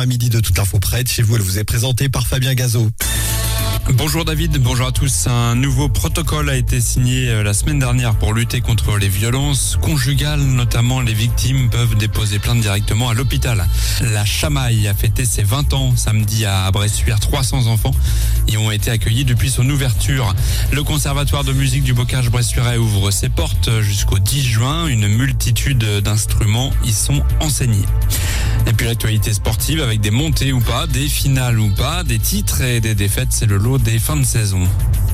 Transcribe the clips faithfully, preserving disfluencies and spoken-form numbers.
à midi de Toute l'info près de chez vous. Elle vous est présentée par Fabien Gazot. Bonjour David, bonjour à tous. Un nouveau protocole a été signé la semaine dernière pour lutter contre les violences conjugales. Notamment, les victimes peuvent déposer plainte directement à l'hôpital. La Chamaille a fêté ses vingt ans samedi à Bressuire. trois cents enfants y ont été accueillis depuis son ouverture. Le Conservatoire de musique du Bocage bressuirais ouvre ses portes jusqu'au dix juin. Une multitude d'instruments y sont enseignés. Et puis l'actualité sportive avec des montées ou pas, des finales ou pas, des titres et des défaites, c'est le lot des fins de saison.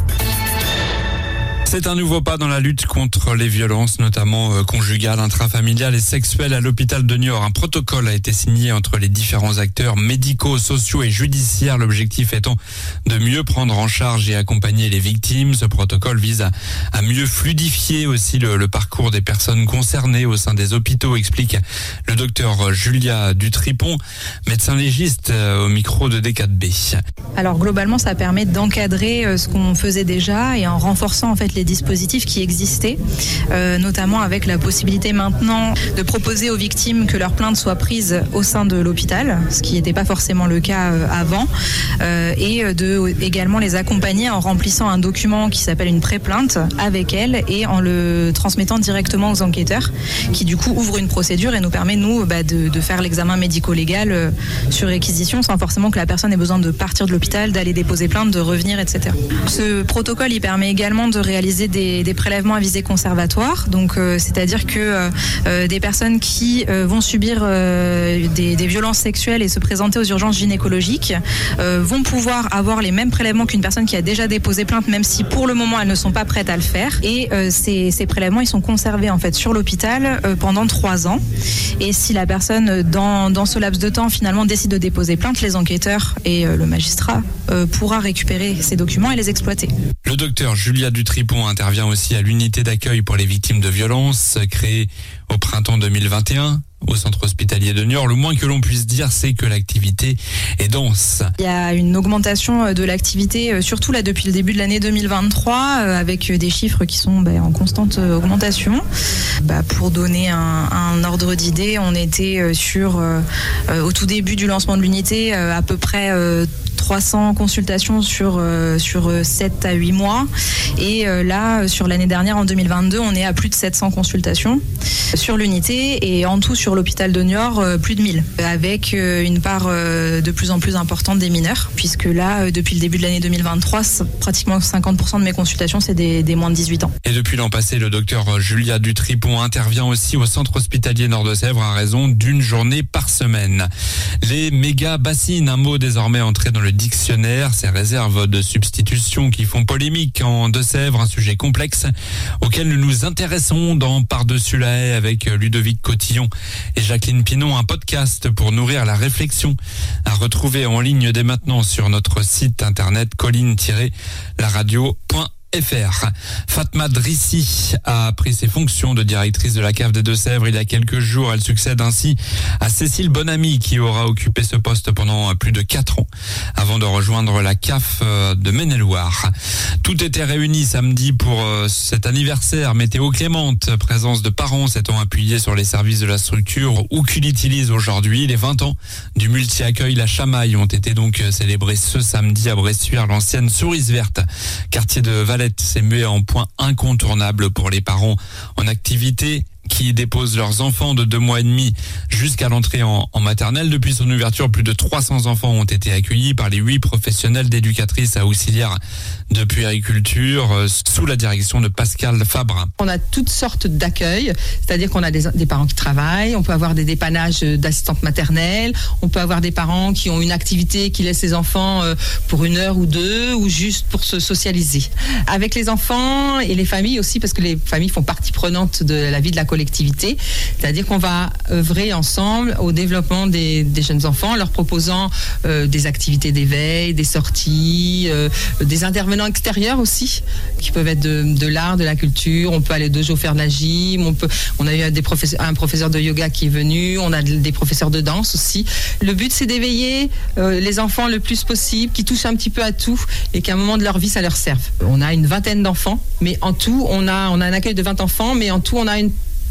C'est un nouveau pas dans la lutte contre les violences, notamment conjugales, intrafamiliales et sexuelles à l'hôpital de Niort. Un protocole a été signé entre les différents acteurs médicaux, sociaux et judiciaires. L'objectif étant de mieux prendre en charge et accompagner les victimes. Ce protocole vise à, à mieux fluidifier aussi le, le parcours des personnes concernées au sein des hôpitaux, explique le docteur Julia Dutripon, médecin légiste au micro de D quatre B. Alors globalement, ça permet d'encadrer ce qu'on faisait déjà et en renforçant en fait les dispositifs qui existaient, euh, notamment avec la possibilité maintenant de proposer aux victimes que leur plainte soit prise au sein de l'hôpital, ce qui n'était pas forcément le cas euh, avant, euh, et de également les accompagner en remplissant un document qui s'appelle une pré-plainte avec elles et en le transmettant directement aux enquêteurs, qui du coup ouvre une procédure et nous permet nous bah, de, de faire l'examen médico-légal euh, sur réquisition sans forcément que la personne ait besoin de partir de l'hôpital, d'aller déposer plainte, de revenir, et cetera. Ce protocole, il permet également de réaliser Des, des prélèvements à visée conservatoire, donc euh, c'est-à-dire que euh, des personnes qui euh, vont subir euh, des, des violences sexuelles et se présenter aux urgences gynécologiques euh, vont pouvoir avoir les mêmes prélèvements qu'une personne qui a déjà déposé plainte, même si pour le moment elles ne sont pas prêtes à le faire. Et euh, ces, ces prélèvements, ils sont conservés en fait sur l'hôpital euh, pendant trois ans. Et si la personne dans, dans ce laps de temps finalement décide de déposer plainte, les enquêteurs et euh, le magistrat euh, pourra récupérer ces documents et les exploiter. Le docteur Julia Dutripon intervient aussi à l'unité d'accueil pour les victimes de violences créée au printemps deux mille vingt et un au centre hospitalier de Niort. Le moins que l'on puisse dire, c'est que l'activité est dense. Il y a une augmentation de l'activité, surtout là depuis le début de l'année deux mille vingt-trois, avec des chiffres qui sont bah, en constante augmentation. Bah, pour donner un, un ordre d'idée, on était sur, euh, au tout début du lancement de l'unité, euh, à peu près euh, trois cents consultations sur, euh, sur sept à huit mois. Et euh, là, sur l'année dernière, en deux mille vingt-deux, on est à plus de sept cents consultations sur l'unité et en tout sur l'hôpital de Niort, euh, plus de mille, avec euh, une part euh, de plus en plus importante des mineurs, puisque là, euh, depuis le début de l'année deux mille vingt-trois, pratiquement cinquante pour cent de mes consultations, c'est des, des moins de dix-huit ans. Et depuis l'an passé, le docteur Julia Dutripon intervient aussi au centre hospitalier Nord-de-Sèvres à raison d'une journée par semaine. Les méga bassines, un mot désormais entré dans le dictionnaire, ces réserves de substitution qui font polémique en Deux-Sèvres, un sujet complexe auquel nous nous intéressons dans Par-dessus la haie avec Ludovic Cotillon et Jacqueline Pinon, un podcast pour nourrir la réflexion à retrouver en ligne dès maintenant sur notre site internet colline tiret la radio point F R. Fatma Drissi a pris ses fonctions de directrice de la C A F des Deux-Sèvres il y a quelques jours. Elle succède ainsi à Cécile Bonamy qui aura occupé ce poste pendant plus de quatre ans avant de rejoindre la C A F de Maine-et-Loire. Tout était réuni samedi pour cet anniversaire. Météo clémente, présence de parents s'étant appuyés sur les services de la structure ou qu'il utilise aujourd'hui. Les vingt ans du multi-accueil La Chamaille ont été donc célébrés ce samedi à Bressuire. L'ancienne Souris Verte, quartier de Valette, s'est mué en point incontournable pour les parents en activité qui déposent leurs enfants de deux mois et demi jusqu'à l'entrée en, en maternelle. Depuis son ouverture, plus de trois cents enfants ont été accueillis par les huit professionnels d'éducatrices à auxiliaires de puériculture euh, sous la direction de Pascal Fabre. On a toutes sortes d'accueils, c'est-à-dire qu'on a des, des parents qui travaillent, on peut avoir des dépannages d'assistantes maternelles, on peut avoir des parents qui ont une activité qui laisse les enfants euh, pour une heure ou deux ou juste pour se socialiser. Avec les enfants et les familles aussi, parce que les familles font partie prenante de la vie de la collectivité. C'est-à-dire qu'on va œuvrer ensemble au développement des, des jeunes enfants, en leur proposant euh, des activités d'éveil, des sorties, euh, des intervenants extérieurs aussi, qui peuvent être de, de l'art, de la culture. On peut aller de jour faire de la gym, on, peut, on a eu des professeurs, un professeur de yoga qui est venu, on a des professeurs de danse aussi. Le but, c'est d'éveiller euh, les enfants le plus possible, qui touchent un petit peu à tout et qu'à un moment de leur vie, ça leur serve. On a une vingtaine d'enfants, mais en tout, on a, on a un accueil de vingt enfants, mais en tout, on a une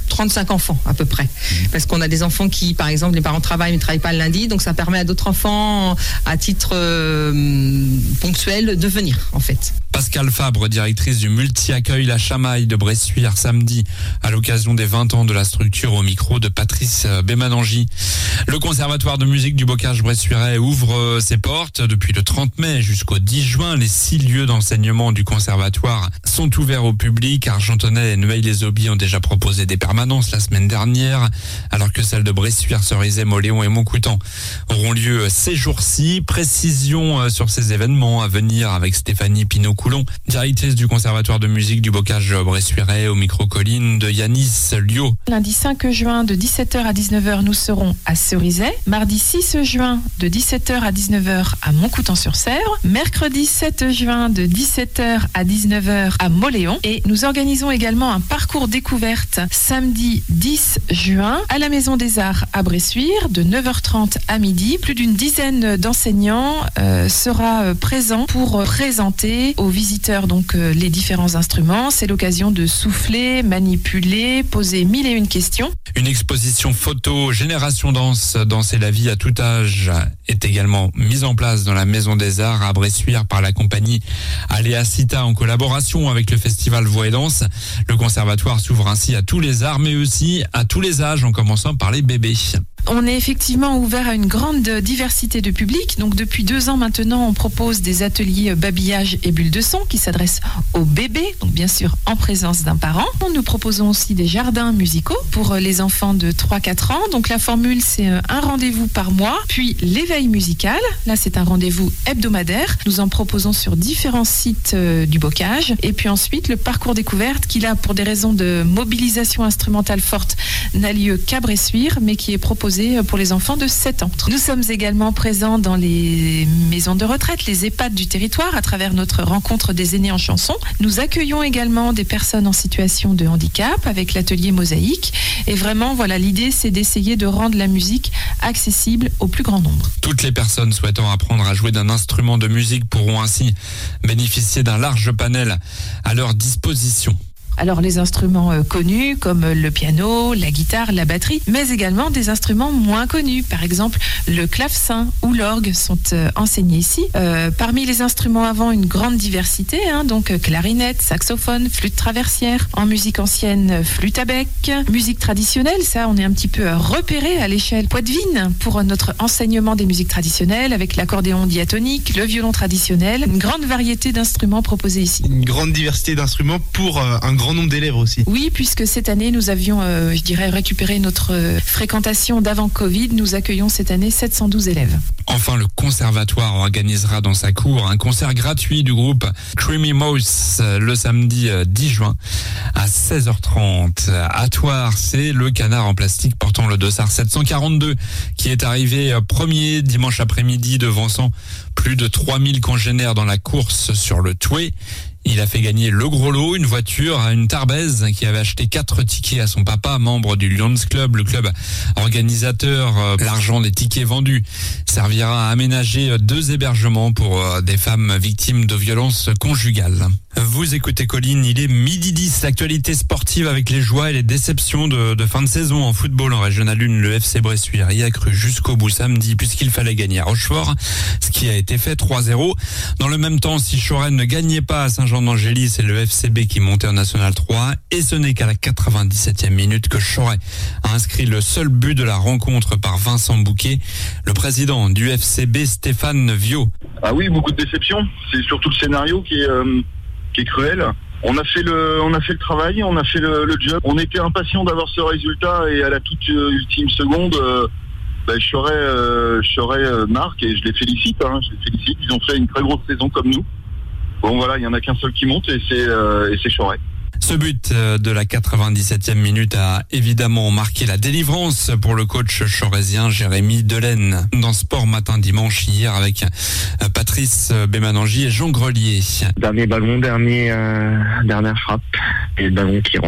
trente-cinq enfants à peu près. Parce qu'on a des enfants qui, par exemple, les parents travaillent mais ne travaillent pas le lundi, donc ça permet à d'autres enfants, à titre euh, ponctuel, de venir en fait. Pascal Fabre, directrice du multi-accueil La Chamaille de Bressuire, samedi, à l'occasion des vingt ans de la structure, au micro de Patrice Bémanangi. Le Conservatoire de musique du Bocage-Bressuirais ouvre ses portes depuis le trente mai jusqu'au dix juin. Les six lieux d'enseignement du Conservatoire sont ouverts au public. Argentonnay et Neuilly-les-Aubys ont déjà proposé des permanences la semaine dernière, alors que celles de Bressuire, Cerizay, Mauléon et Montcoutan auront lieu ces jours-ci. Précision sur ces événements à venir avec Stéphanie Pinot-Coulon, directrice du Conservatoire de musique du Bocage-Bressuirais, au micro-colline de Yanis Liot. Lundi cinq juin de dix-sept heures à dix-neuf heures, nous serons à Cerizay. Mardi six juin de dix-sept heures à dix-neuf heures à Montcoutan-sur-Sèvre. Mercredi sept juin de dix-sept heures à dix-neuf heures à Mauléon. Et nous organisons également un parcours découverte samedi dix juin à la Maison des Arts à Bressuire de neuf heures trente à midi. Plus d'une dizaine d'enseignants euh, sera présent pour présenter aux visiteurs donc euh, les différents instruments. C'est l'occasion de souffler, manipuler, poser mille et une questions. Une exposition photo Génération Danse, danser la vie à tout âge, est également mise en place dans la Maison des Arts à Bressuire par la compagnie Aléa Cita en collaboration avec le festival Voix et Danse. Le conservatoire s'ouvre ainsi à tous les arts mais aussi à tous les âges, en commençant par les bébés. On est effectivement ouvert à une grande diversité de publics. Donc depuis deux ans maintenant, on propose des ateliers babillage et bulles de son qui s'adressent aux bébés, donc bien sûr en présence d'un parent. Nous proposons aussi des jardins musicaux pour les enfants de trois à quatre ans. Donc la formule, c'est un rendez-vous par mois, puis l'éveil musical. Là, c'est un rendez-vous hebdomadaire. Nous en proposons sur différents sites du Bocage. Et puis ensuite, le parcours découverte qui, là, pour des raisons de mobilisation instrumentale forte, n'a lieu qu'à Bressuire, mais qui est proposé pour les enfants de sept ans. Nous sommes également présents dans les maisons de retraite, les EHPAD du territoire, à travers notre rencontre des aînés en chanson. Nous accueillons également des personnes en situation de handicap avec l'atelier Mosaïque. Et vraiment, voilà, l'idée, c'est d'essayer de rendre la musique accessible au plus grand nombre. Toutes les personnes souhaitant apprendre à jouer d'un instrument de musique pourront ainsi bénéficier d'un large panel à leur disposition. Alors les instruments euh, connus comme le piano, la guitare, la batterie, mais également des instruments moins connus. Par exemple, le clavecin ou l'orgue sont euh, enseignés ici. Euh, parmi les instruments avant, une grande diversité, hein, donc clarinette, saxophone, flûte traversière. En musique ancienne, flûte à bec. Musique traditionnelle, ça on est un petit peu repéré à l'échelle poitevine pour notre enseignement des musiques traditionnelles avec l'accordéon diatonique, le violon traditionnel. Une grande variété d'instruments proposés ici. Une grande diversité d'instruments pour euh, un grand nombre d'élèves aussi. Oui, puisque cette année, nous avions, euh, je dirais, récupéré notre euh, fréquentation d'avant Covid. Nous accueillons cette année sept cent douze élèves. Enfin, le conservatoire organisera dans sa cour un concert gratuit du groupe Creamy Mouse le samedi dix juin à seize heures trente. À Thouars, c'est le canard en plastique portant le dossard sept cent quarante-deux qui est arrivé premier dimanche après-midi, devançant plus de trois mille congénères dans la course sur le Touet. Il a fait gagner le gros lot, une voiture à une Tarbaise qui avait acheté quatre tickets à son papa, membre du Lions Club, le club organisateur. L'argent des tickets vendus servira à aménager deux hébergements pour des femmes victimes de violences conjugales. Vous écoutez Colline, il est midi dix, l'actualité sportive avec les joies et les déceptions de, de fin de saison en football en Régional un. Le F C Bressuire y a cru jusqu'au bout samedi puisqu'il fallait gagner à Rochefort, ce qui a été fait trois zéro. Dans le même temps, si Choret ne gagnait pas à Saint-Jean-d'Angély, c'est le F C B qui montait en National trois et ce n'est qu'à la quatre-vingt-dix-septième minute que Choret a inscrit le seul but de la rencontre par Vincent Bouquet. Le président du F C B, Stéphane Viau. Ah oui, beaucoup de déceptions. C'est surtout le scénario qui est... Euh... qui est cruel. On a fait le, on a fait le travail, on a fait le, le job. On était impatient d'avoir ce résultat et à la toute ultime seconde, euh, bah, je serais, euh, je serais euh, marque et je les félicite. Hein, je les félicite. Ils ont fait une très grosse saison comme nous. Bon voilà, il y en a qu'un seul qui monte et c'est, euh, et c'est Choret. Ce but de la quatre-vingt-dix-septième minute a évidemment marqué la délivrance pour le coach choraisien Jérémy Delaine. Dans Sport Matin Dimanche hier avec Patrice Bémanangi et Jean Grelier. Dernier ballon, dernier, euh, dernière frappe et le ballon qui rentre.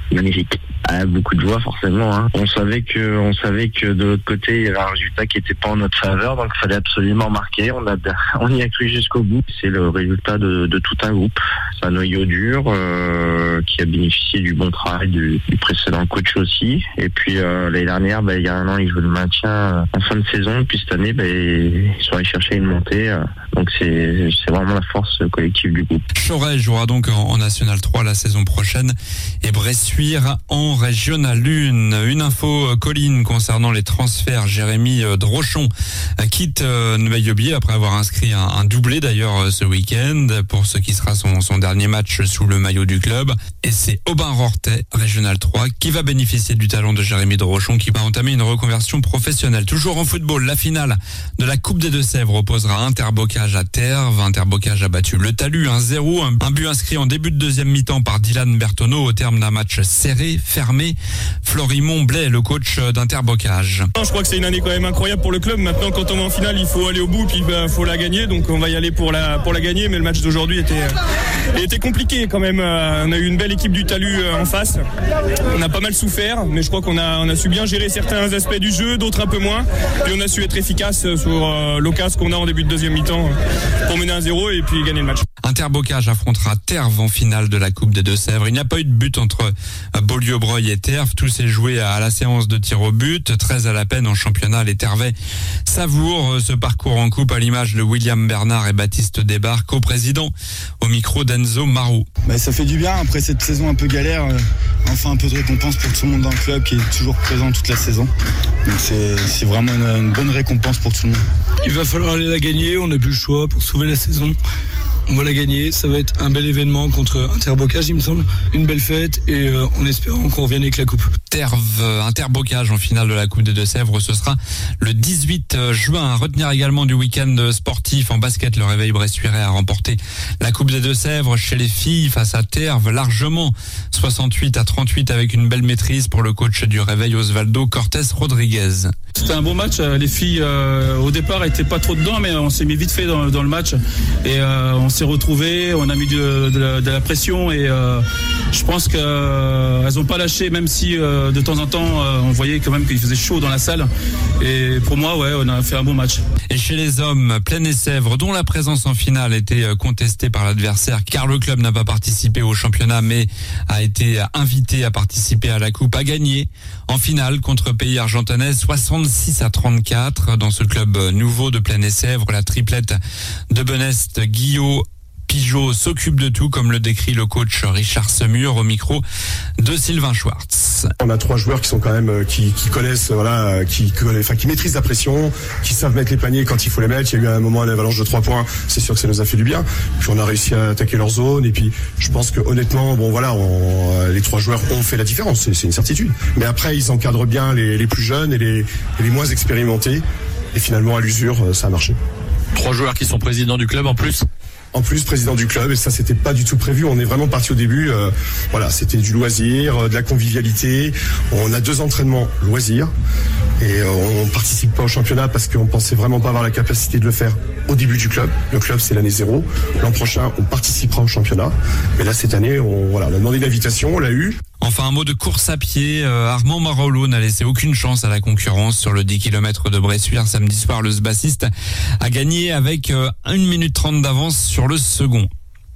magnifique. Ah, beaucoup de joie forcément. Hein. On savait que, on savait que de l'autre côté il y avait un résultat qui n'était pas en notre faveur, donc il fallait absolument marquer. On a, on y a cru jusqu'au bout. C'est le résultat de, de tout un groupe. C'est un noyau dur euh, qui a bénéficié du bon travail du, du précédent coach aussi. Et puis euh, l'année dernière, bah, il y a un an, ils jouaient le maintien en fin de saison. Puis cette année, bah, ils sont allés chercher une montée. Euh, donc c'est, c'est vraiment la force collective du groupe. Choret jouera donc en, en National trois la saison prochaine et Bressuire en Régional un. Une info, Colline, concernant les transferts. Jérémy Drochon quitte Noaillobier après avoir inscrit un, un doublé d'ailleurs ce week-end pour ce qui sera son, son dernier match sous le maillot du club. Et c'est Aubin Rortet, Régional trois, qui va bénéficier du talent de Jérémy Drochon, qui va entamer une reconversion professionnelle. Toujours en football, la finale de la Coupe des Deux-Sèvres opposera Interbocage à Terve. Interbocage a battu le Talus un zéro, un, un but inscrit en début de deuxième mi-temps par Dylan Bertonneau au terme d'un match serré, fermé. Florimond Blais, le coach d'Interbocage. Je crois que c'est une année quand même incroyable pour le club. Maintenant, quand on est en finale, il faut aller au bout, puis il bah, faut la gagner. Donc on va y aller pour la pour la gagner. Mais le match d'aujourd'hui était euh, était compliqué quand même. Euh, on a eu une belle équipe du Talus euh, en face. On a pas mal souffert, mais je crois qu'on a on a su bien gérer certains aspects du jeu, d'autres un peu moins. Puis on a su être efficace sur euh, l'occasion qu'on a en début de deuxième mi-temps euh, pour mener un zéro et puis gagner le match. Interbocage affrontera Terve en finale de la Coupe des Deux-Sèvres. Il n'y a pas eu de but entre Beaulieu-Breuil et Terve. Tout s'est joué à la séance de tir au but. treize à la peine en championnat. Les Tervais savourent ce parcours en coupe à l'image de William Bernard et Baptiste Desbarres, co-président au micro d'Enzo Marou. Bah, ça fait du bien après cette saison un peu galère. Euh, enfin un peu de récompense pour tout le monde dans le club qui est toujours présent toute la saison. Donc c'est, c'est vraiment une, une bonne récompense pour tout le monde. Il va falloir aller la gagner. On n'a plus le choix pour sauver la saison. On va la gagner, ça va être un bel événement contre Interbocage, il me semble. Une belle fête et euh, en espérant qu'on revienne avec la coupe. Terve, Interbocage en finale de la Coupe des Deux-Sèvres, ce sera le dix-huit juin. À retenir également du week-end sportif en basket, le Réveil Bressuirais a remporté la Coupe des Deux-Sèvres chez les filles face à Terve, largement soixante-huit à trente-huit avec une belle maîtrise pour le coach du Réveil Osvaldo Cortés Rodriguez. C'était un bon match, les filles euh, au départ étaient pas trop dedans, mais on s'est mis vite fait dans, dans le match et euh, on s'est retrouvés, on a mis de, de, la, de la pression et euh, je pense qu'elles euh, n'ont pas lâché, même si euh, de temps en temps euh, on voyait quand même qu'il faisait chaud dans la salle. Et pour moi, ouais, on a fait un bon match. Et chez les hommes, Plaine-et-Sèvres, dont la présence en finale était contestée par l'adversaire, car le club n'a pas participé au championnat, mais a été invité à participer à la coupe, a gagné en finale contre Pays Argentonais soixante-six à trente-quatre dans ce club nouveau de Plaine-et-Sèvres. La triplette de Benest, Guillot, Pigeot s'occupe de tout, comme le décrit le coach Richard Semur au micro de Sylvain Schwartz. On a trois joueurs qui sont quand même qui, qui connaissent voilà qui enfin qui maîtrisent la pression, qui savent mettre les paniers quand il faut les mettre. Il y a eu un moment une avalanche de trois points, c'est sûr que ça nous a fait du bien. Puis on a réussi à attaquer leur zone et puis je pense que honnêtement bon voilà on, les trois joueurs ont fait la différence, c'est, c'est une certitude. Mais après ils encadrent bien les, les plus jeunes et les, et les moins expérimentés et finalement à l'usure ça a marché. Trois joueurs qui sont présidents du club en plus. En plus, président du club, et ça, c'était pas du tout prévu. On est vraiment parti au début. Euh, voilà, c'était du loisir, euh, de la convivialité. On a deux entraînements loisirs et euh, on participe pas au championnat parce qu'on pensait vraiment pas avoir la capacité de le faire au début du club. Le club, c'est l'année zéro. L'an prochain, on participera au championnat. Mais là, cette année, on, voilà, on a demandé l'invitation, on l'a eu. Enfin, un mot de course à pied. Euh, Armand Marolo n'a laissé aucune chance à la concurrence sur le dix kilomètres de Bressuire. Samedi soir, le bassiste a gagné avec euh, une minute trente d'avance sur le second.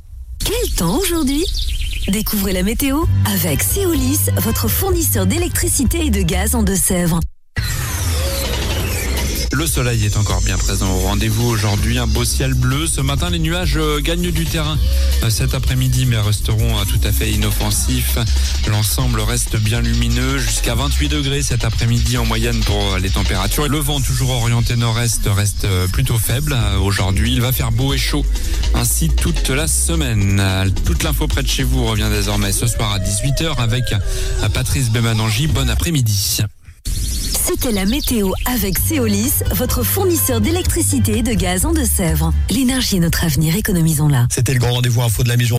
Quel temps aujourd'hui ? Découvrez la météo avec Céolis, votre fournisseur d'électricité et de gaz en Deux-Sèvres. Le soleil est encore bien présent au rendez-vous aujourd'hui. Un beau ciel bleu. Ce matin, les nuages gagnent du terrain cet après-midi, mais resteront tout à fait inoffensifs. L'ensemble reste bien lumineux. Jusqu'à vingt-huit degrés cet après-midi en moyenne pour les températures. Le vent, toujours orienté nord-est, reste plutôt faible aujourd'hui. Il va faire beau et chaud ainsi toute la semaine. Toute l'info près de chez vous revient désormais ce soir à dix-huit heures avec Patrice Bemanangi. Bon après-midi. C'était la météo avec Céolis, votre fournisseur d'électricité et de gaz en Deux-Sèvres. L'énergie est notre avenir, économisons-la. C'était le grand rendez-vous info de la mi-journée.